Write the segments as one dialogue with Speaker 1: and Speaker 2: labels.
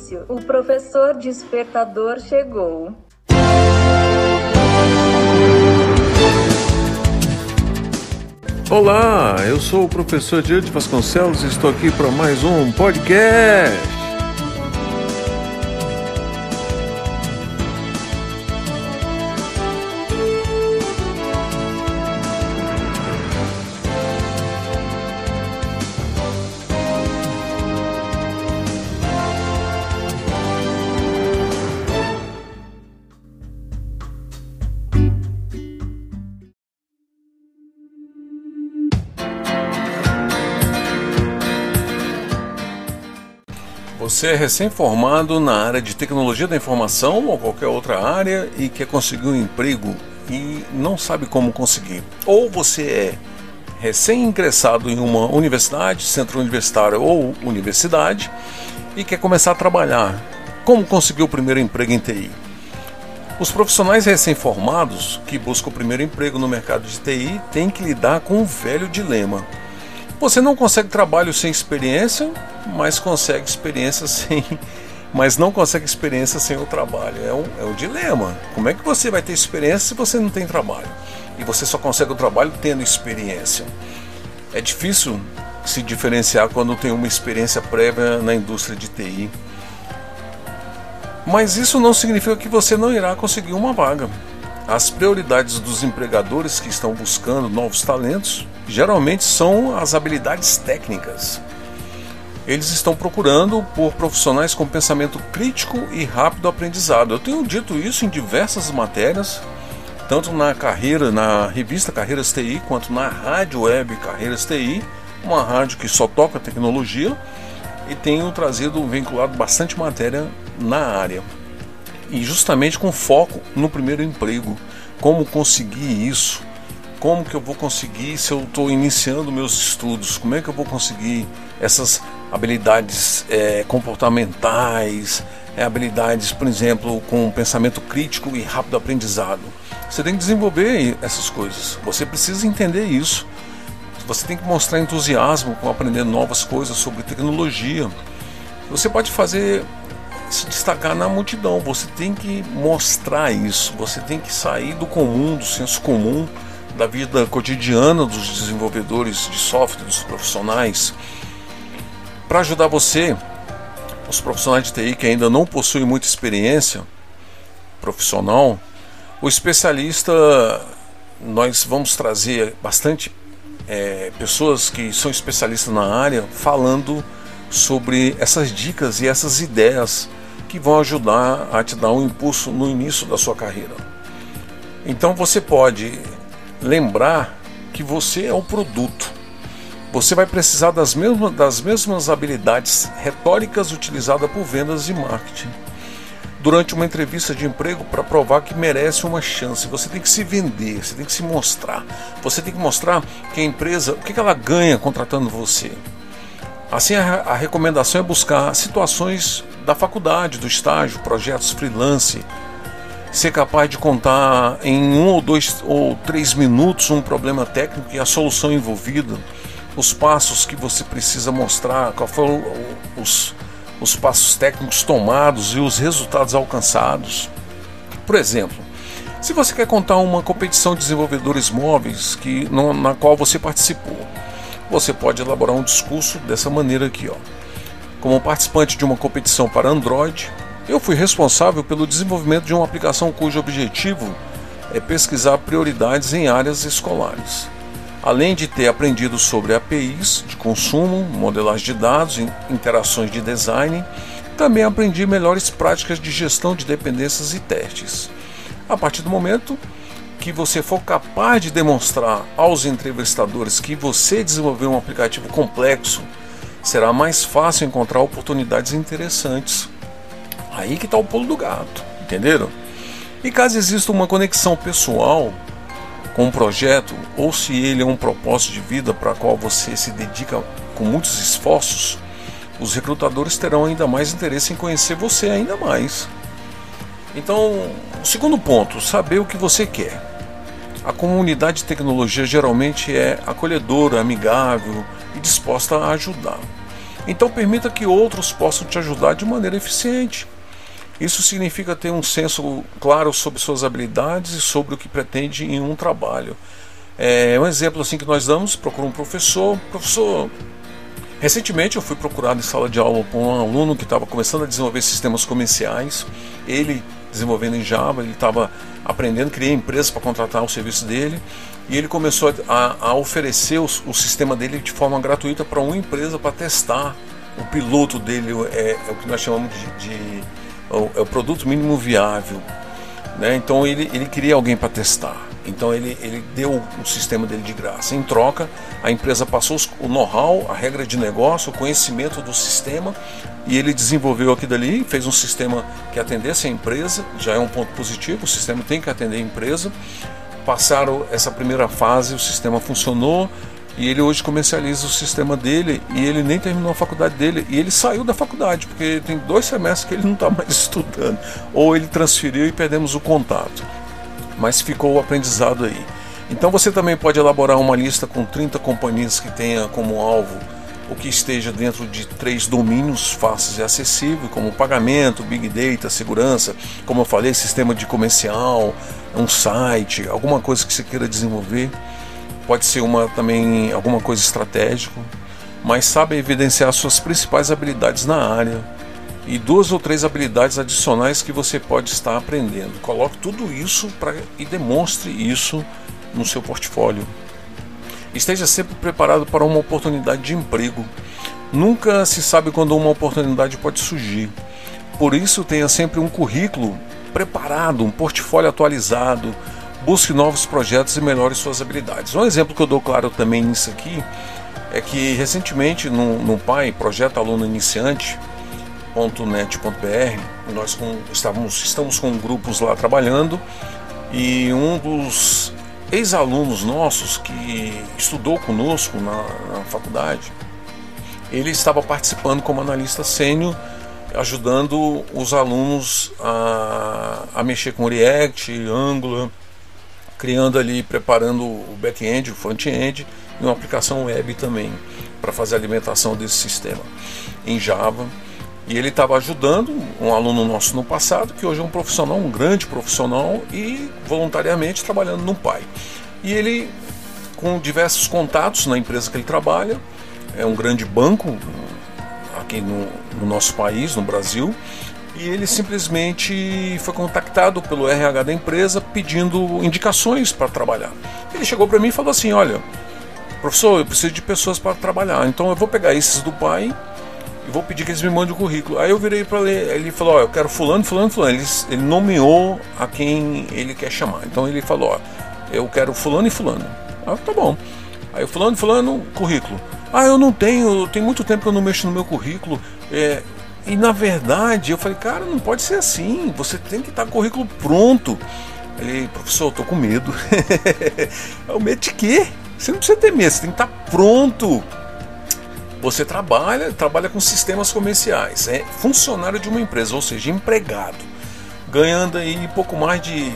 Speaker 1: silêncio. O professor despertador chegou.
Speaker 2: Olá, eu sou o professor Diante Vasconcelos e estou aqui para mais um podcast. Você é recém-formado na área de tecnologia da informação ou qualquer outra área e quer conseguir um emprego e não sabe como conseguir. Ou você é recém-ingressado em uma universidade, centro universitário ou universidade e quer começar a trabalhar. Como conseguir o primeiro emprego em TI? Os profissionais recém-formados que buscam o primeiro emprego no mercado de TI têm que lidar com um velho dilema. Você não consegue trabalho sem experiência, mas não consegue experiência sem o trabalho. É um dilema. Como é que você vai ter experiência se você não tem trabalho? E você só consegue o trabalho tendo experiência. É difícil se diferenciar quando tem uma experiência prévia na indústria de TI. Mas isso não significa que você não irá conseguir uma vaga. As prioridades dos empregadores que estão buscando novos talentos geralmente são as habilidades técnicas. Eles estão procurando por profissionais com pensamento crítico e rápido aprendizado. Eu tenho dito isso em diversas matérias, tanto na revista Carreiras TI, quanto na rádio web Carreiras TI, uma rádio que só toca tecnologia, e tenho vinculado bastante matéria na área. E justamente com foco no primeiro emprego. Como conseguir isso? Como que eu vou conseguir se eu estou iniciando meus estudos? Como é que eu vou conseguir essas habilidades comportamentais, habilidades, por exemplo, com pensamento crítico e rápido aprendizado? Você tem que desenvolver essas coisas. Você precisa entender isso. Você tem que mostrar entusiasmo com aprender novas coisas sobre tecnologia. Você pode se destacar na multidão. Você tem que mostrar isso. Você tem que sair do comum, do senso comum, da vida cotidiana dos desenvolvedores de software, dos profissionais. Para ajudar você, os profissionais de TI que ainda não possuem muita experiência profissional, o especialista, nós vamos trazer bastante pessoas que são especialistas na área falando sobre essas dicas e essas ideias que vão ajudar a te dar um impulso no início da sua carreira. Então você pode lembrar que você é o produto. Você vai precisar das mesmas habilidades retóricas utilizadas por vendas e marketing durante uma entrevista de emprego para provar que merece uma chance. Você tem que se vender, você tem que se mostrar. Você tem que mostrar que a empresa, o que ela ganha contratando você. Assim, a recomendação é buscar situações da faculdade, do estágio, projetos freelance, ser capaz de contar em 1 ou 2 ou 3 minutos um problema técnico e a solução envolvida, os passos que você precisa mostrar, quais foram os passos técnicos tomados e os resultados alcançados. Por exemplo, se você quer contar uma competição de desenvolvedores móveis na qual você participou, você pode elaborar um discurso dessa maneira aqui, ó. Como participante de uma competição para Android, eu fui responsável pelo desenvolvimento de uma aplicação cujo objetivo é pesquisar prioridades em áreas escolares. Além de ter aprendido sobre APIs de consumo, modelagem de dados, interações de design, também aprendi melhores práticas de gestão de dependências e testes. A partir do momento que você for capaz de demonstrar aos entrevistadores que você desenvolveu um aplicativo complexo, será mais fácil encontrar oportunidades interessantes. Aí que está o pulo do gato, entenderam? E caso exista uma conexão pessoal com um projeto, ou se ele é um propósito de vida para o qual você se dedica com muitos esforços, os recrutadores terão ainda mais interesse em conhecer você ainda mais. Então, o segundo ponto, saber o que você quer. A comunidade de tecnologia geralmente é acolhedora, amigável e disposta a ajudar. Então permita que outros possam te ajudar de maneira eficiente. Isso significa ter um senso claro sobre suas habilidades e sobre o que pretende em um trabalho. Um exemplo assim que nós damos: procura um professor. Professor, recentemente eu fui procurado em sala de aula por um aluno que estava começando a desenvolver sistemas comerciais. Ele desenvolvendo em Java, ele estava aprendendo, criei empresa para contratar o serviço dele, e ele começou a oferecer o sistema dele de forma gratuita para uma empresa para testar. O piloto dele é o que nós chamamos é o produto mínimo viável, né? Então ele queria alguém para testar. Então ele deu o sistema dele de graça. Em troca, a empresa passou o know-how, a regra de negócio, o conhecimento do sistema, e ele desenvolveu aquilo dali, fez um sistema que atendesse a empresa. Já é um ponto positivo, o sistema tem que atender a empresa. Passaram essa primeira fase, o sistema funcionou, e ele hoje comercializa o sistema dele, e ele nem terminou a faculdade dele, e ele saiu da faculdade, porque tem 2 semestres que ele não está mais estudando, ou ele transferiu e perdemos o contato, mas ficou o aprendizado aí. Então você também pode elaborar uma lista com 30 companhias que tenha como alvo o que esteja dentro de 3 domínios fáceis e acessíveis, como pagamento, big data, segurança, como eu falei, sistema de comercial, um site, alguma coisa que você queira desenvolver. Pode ser também alguma coisa estratégica, mas saiba evidenciar suas principais habilidades na área e 2 ou 3 habilidades adicionais que você pode estar aprendendo. Coloque tudo isso e demonstre isso no seu portfólio. Esteja sempre preparado para uma oportunidade de emprego. Nunca se sabe quando uma oportunidade pode surgir. Por isso, tenha sempre um currículo preparado, um portfólio atualizado. Busque novos projetos e melhore suas habilidades. Um exemplo que eu dou claro também nisso aqui é que recentemente no PAI, Projeto Aluno Iniciante.net.br, nós estamos com grupos lá trabalhando, e um dos ex-alunos nossos que estudou conosco na faculdade, ele estava participando como analista sênior, ajudando os alunos a mexer com React, Angular, criando ali, preparando o back-end, o front-end e uma aplicação web também para fazer a alimentação desse sistema em Java. E ele estava ajudando um aluno nosso no passado, que hoje é um profissional, um grande profissional, e voluntariamente trabalhando no PAI. E ele, com diversos contatos na empresa que ele trabalha, é um grande banco aqui no nosso país, no Brasil, e ele simplesmente foi contactado pelo RH da empresa pedindo indicações para trabalhar. Ele chegou para mim e falou assim: olha, professor, eu preciso de pessoas para trabalhar, então eu vou pegar esses do PAI e vou pedir que eles me mandem o currículo. Aí eu virei para ele falou: ó, eu quero fulano. Ele nomeou a quem ele quer chamar. Então ele falou: ó, eu quero fulano e fulano. Ah, tá bom. Aí o fulano, currículo. Ah, eu não tenho, tem muito tempo que eu não mexo no meu currículo. E na verdade eu falei: cara, não pode ser assim, você tem que estar com o currículo pronto. Ele: professor, eu tô com medo. O medo de quê? Você não precisa ter medo, você tem que estar pronto. Você trabalha com sistemas comerciais, é funcionário de uma empresa, ou seja, empregado, ganhando aí pouco mais de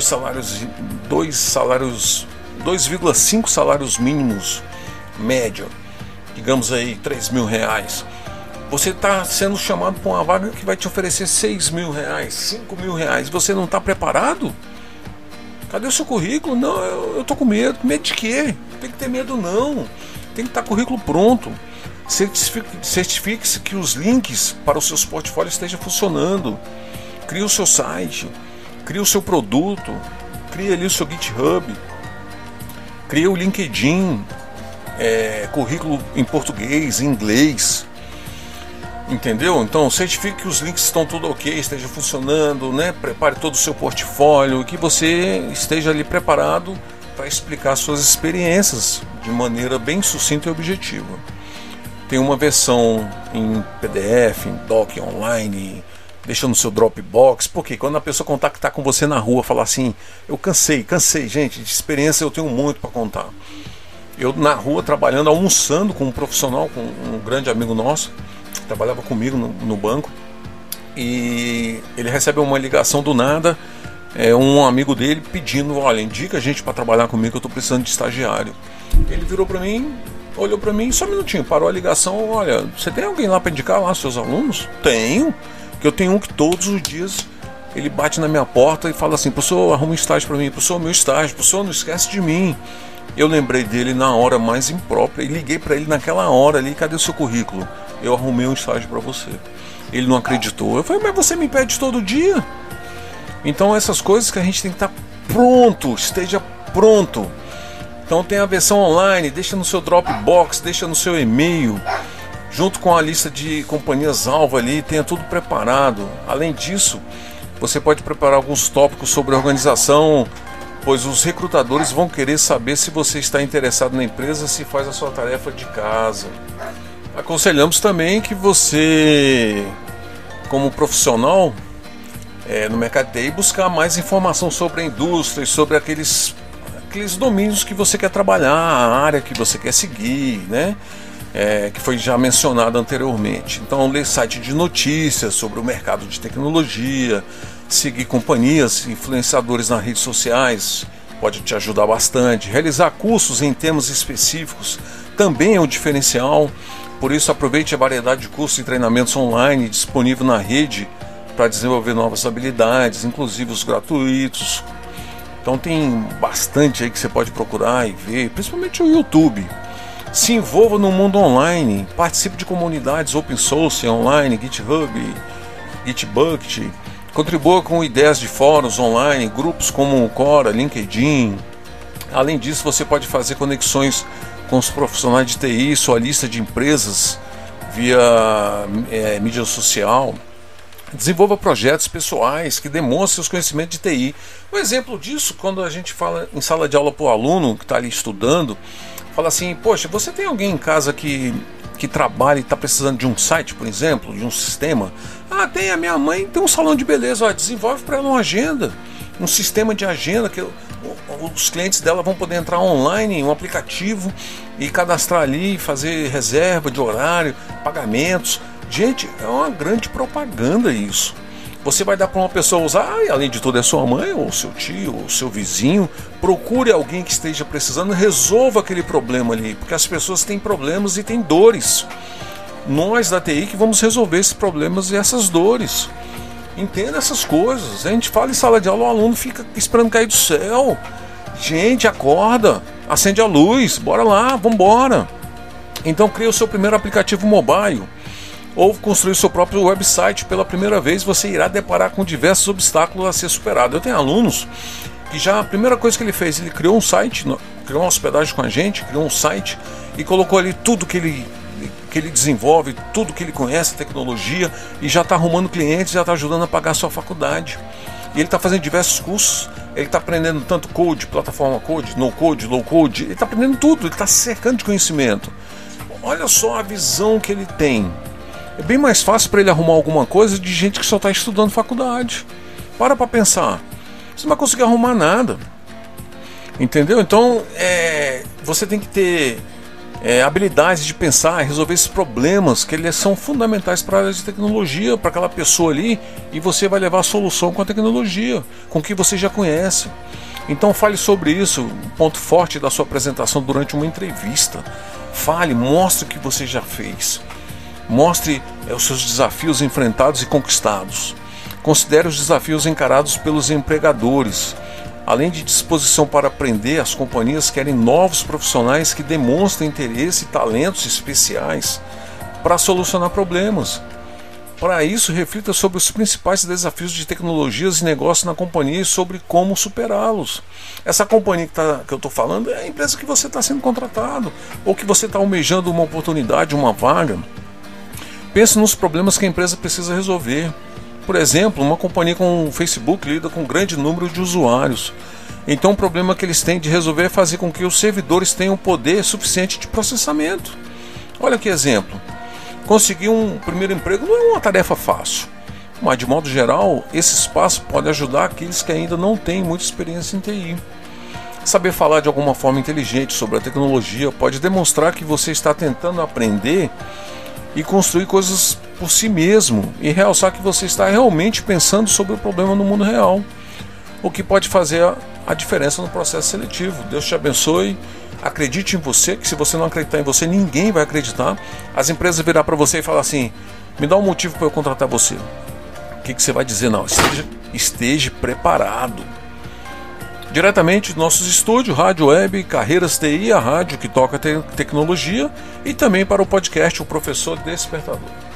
Speaker 2: 2,5 salários mínimos médio, digamos aí R$3.000. Você está sendo chamado para uma vaga que vai te oferecer R$6.000, R$5.000. Você não está preparado? Cadê o seu currículo? Não, eu estou com medo. Medo de quê? Não tem que ter medo não. Tem que estar com o currículo pronto. Certifique-se que os links para os seus portfólios estejam funcionando. Crie o seu site, crie o seu produto, crie ali o seu GitHub, crie o LinkedIn, currículo em português, em inglês. Entendeu? Então certifique que os links estão tudo ok, esteja funcionando, né? Prepare todo o seu portfólio e que você esteja ali preparado para explicar suas experiências de maneira bem sucinta e objetiva. Tem uma versão em PDF, em doc, online, deixa no seu Dropbox, porque quando a pessoa contactar com você na rua, falar assim: eu cansei, gente, de experiência eu tenho muito para contar. Eu na rua trabalhando, almoçando com um profissional, com um grande amigo nosso, que trabalhava comigo no banco, e ele recebe uma ligação do nada, um amigo dele pedindo: olha, indica a gente para trabalhar comigo, que eu estou precisando de estagiário. Ele virou para mim, olhou para mim, só um minutinho, parou a ligação. Olha, você tem alguém lá para indicar lá, seus alunos? Tenho, que eu tenho um que todos os dias ele bate na minha porta e fala assim: professor, arruma um estágio para mim, professor, meu estágio, professor, não esquece de mim. Eu lembrei dele na hora mais imprópria e liguei para ele naquela hora ali: cadê o seu currículo? Eu arrumei um estágio para você. Ele não acreditou. Eu falei: mas você me pede todo dia. Então essas coisas que a gente tem que estar pronto, esteja pronto. Então tem a versão online, deixa no seu Dropbox, deixa no seu e-mail, junto com a lista de companhias-alvo ali, tenha tudo preparado. Além disso, você pode preparar alguns tópicos sobre a organização, pois os recrutadores vão querer saber se você está interessado na empresa, se faz a sua tarefa de casa. Aconselhamos também que você, como profissional no mercado de TI, buscar mais informação sobre a indústria e sobre aqueles domínios que você quer trabalhar, a área que você quer seguir, né? Que foi já mencionado anteriormente. Então, ler site de notícias sobre o mercado de tecnologia, seguir companhias, influenciadores nas redes sociais, pode te ajudar bastante. Realizar cursos em temas específicos também é um diferencial. Por isso, aproveite a variedade de cursos e treinamentos online disponível na rede para desenvolver novas habilidades, inclusive os gratuitos. Então tem bastante aí que você pode procurar e ver, principalmente o YouTube. Se envolva no mundo online, participe de comunidades open source online, GitHub, Gitbucket, contribua com ideias de fóruns online, grupos como o Quora, LinkedIn. Além disso, você pode fazer conexões com os profissionais de TI, sua lista de empresas via mídia social. Desenvolva projetos pessoais que demonstrem os conhecimentos de TI. Um exemplo disso, quando a gente fala em sala de aula para o aluno que está ali estudando, fala assim: poxa, você tem alguém em casa que trabalha e está precisando de um site, por exemplo, de um sistema? Ah, tem, a minha mãe tem um salão de beleza. Ó, desenvolve para ela uma agenda, um sistema de agenda que os clientes dela vão poder entrar online em um aplicativo e cadastrar ali, fazer reserva de horário, pagamentos. Gente, é uma grande propaganda isso. Você vai dar para uma pessoa usar, e além de tudo é sua mãe, ou seu tio, ou seu vizinho. Procure alguém que esteja precisando, resolva aquele problema ali, porque as pessoas têm problemas e têm dores. Nós da TI que vamos resolver esses problemas e essas dores. Entenda essas coisas. A gente fala em sala de aula, o aluno fica esperando cair do céu. Gente, acorda, acende a luz, bora lá, vambora. Então cria o seu primeiro aplicativo mobile, ou construir seu próprio website. Pela primeira vez você irá deparar com diversos obstáculos a ser superado. Eu tenho alunos que já a primeira coisa que ele fez, ele criou um site, criou uma hospedagem com a gente, criou um site e colocou ali tudo que ele desenvolve, tudo que ele conhece, tecnologia, e já está arrumando clientes, já está ajudando a pagar a sua faculdade. E ele está fazendo diversos cursos, ele está aprendendo tanto code, plataforma code, no code, low code, ele está aprendendo tudo, ele está se cercando de conhecimento. Olha só a visão que ele tem. É bem mais fácil para ele arrumar alguma coisa de gente que só está estudando faculdade. Para pensar. Você não vai conseguir arrumar nada. Entendeu? Então, você tem que ter habilidades de pensar, resolver esses problemas que eles são fundamentais para a área de tecnologia, para aquela pessoa ali, e você vai levar a solução com a tecnologia, com o que você já conhece. Então fale sobre isso, um ponto forte da sua apresentação durante uma entrevista. Fale, mostre o que você já fez. Mostre os seus desafios enfrentados e conquistados. Considere os desafios encarados pelos empregadores. Além de disposição para aprender, as companhias querem novos profissionais que demonstrem interesse e talentos especiais para solucionar problemas. Para isso, reflita sobre os principais desafios de tecnologias e negócios na companhia e sobre como superá-los. Essa companhia que eu estou falando é a empresa que você está sendo contratado, ou que você está almejando uma oportunidade, uma vaga. Pense nos problemas que a empresa precisa resolver. Por exemplo, uma companhia com o Facebook lida com um grande número de usuários. Então o problema que eles têm de resolver é fazer com que os servidores tenham poder suficiente de processamento. Olha que exemplo. Conseguir um primeiro emprego não é uma tarefa fácil. Mas de modo geral, esse espaço pode ajudar aqueles que ainda não têm muita experiência em TI. Saber falar de alguma forma inteligente sobre a tecnologia pode demonstrar que você está tentando aprender e construir coisas por si mesmo, e realçar que você está realmente pensando sobre o problema no mundo real, o que pode fazer a diferença no processo seletivo. Deus te abençoe. Acredite em você, que se você não acreditar em você, ninguém vai acreditar. As empresas virão para você e falar assim: me dá um motivo para eu contratar você. O que você vai dizer? Não, esteja preparado. Diretamente do nossos estúdios, Rádio Web, Carreiras TI, a rádio que toca tecnologia, e também para o podcast O Professor Despertador.